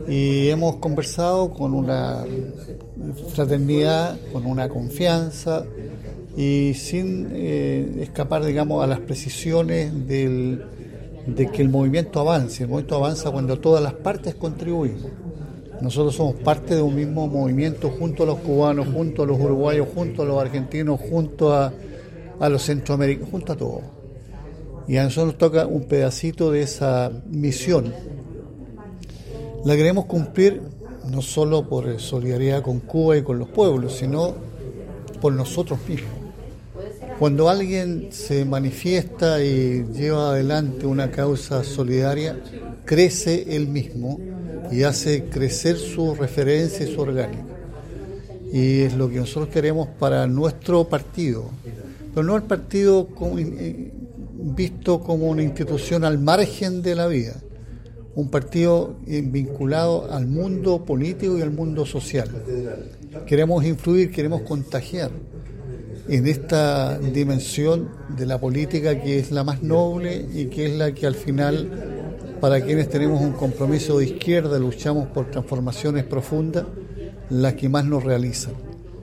y hemos conversado con una fraternidad, con una confianza y sin escapar, digamos, a las precisiones de que el movimiento avance. El movimiento avanza cuando todas las partes contribuimos. Nosotros somos parte de un mismo movimiento junto a los cubanos, junto a los uruguayos, junto a los argentinos, junto a los centroamericanos, junto a todos. Y a nosotros nos toca un pedacito de esa misión. La queremos cumplir no solo por solidaridad con Cuba y con los pueblos, sino por nosotros mismos. Cuando alguien se manifiesta y lleva adelante una causa solidaria, crece él mismo y hace crecer su referencia y su orgánica. Y es lo que nosotros queremos para nuestro partido, pero no el partido visto como una institución al margen de la vida, un partido vinculado al mundo político y al mundo social. Queremos influir, queremos contagiar en esta dimensión de la política que es la más noble y que es la que al final, para quienes tenemos un compromiso de izquierda, luchamos por transformaciones profundas, las que más nos realizan.